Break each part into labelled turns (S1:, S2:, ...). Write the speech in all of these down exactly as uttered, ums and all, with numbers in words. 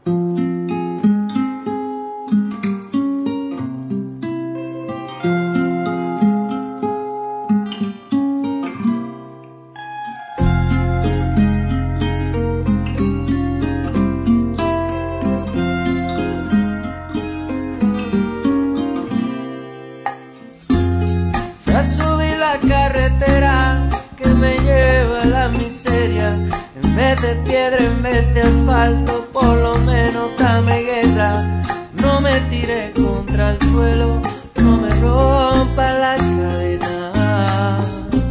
S1: Carretera que me lleva a la miseria, en vez de piedra, en vez de asfalto, por lo menos dame guerra. No me tire contra el suelo, no me rompa la cadena.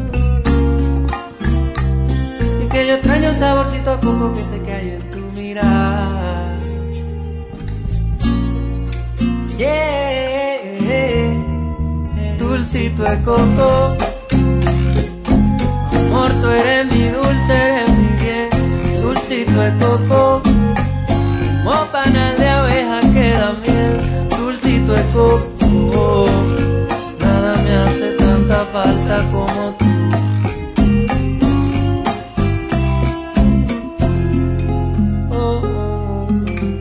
S1: Y que yo extraño el saborcito a coco que sé que hay en tu mirar. Yeah, dulcito de coco, amor, tú eres mi dulce, eres mi bien, dulcito de coco, como panal de abeja que da miel, dulcito de coco, nada me hace tanta falta como tú. Oh, oh, oh,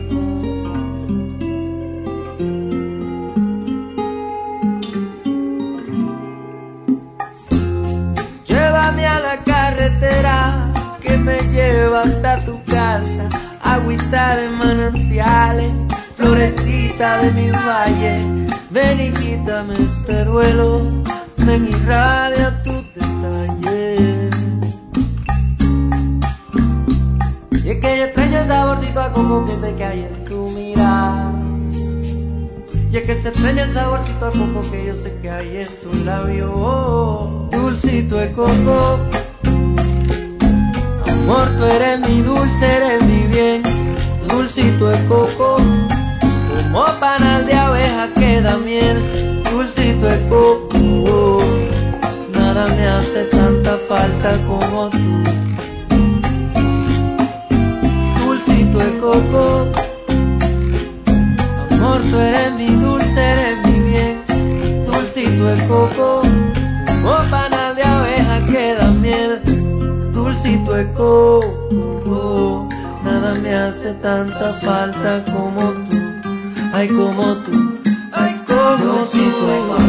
S1: oh. Llévame a la carretera que me lleva hasta tu casa, agüita de manantiales, florecita de mi valle, ven y quítame este duelo, ven y irradia tu detalle. Y es que yo extraño el saborcito a coco que sé que hay en tu mirar. Y es que se extraña el saborcito a coco que yo sé que hay en tu labio. Dulcito de coco, amor, tú eres mi dulce, eres mi bien, dulcito de coco, como panal de abeja que da miel, dulcito de coco, nada me hace tanta falta como tú. Dulcito de coco, amor, tú eres mi dulce, eres mi bien, dulcito de coco, como panal de abeja que da miel, dulcito de coco, nada me hace tanta falta como tú, ay como tú, ay como tú.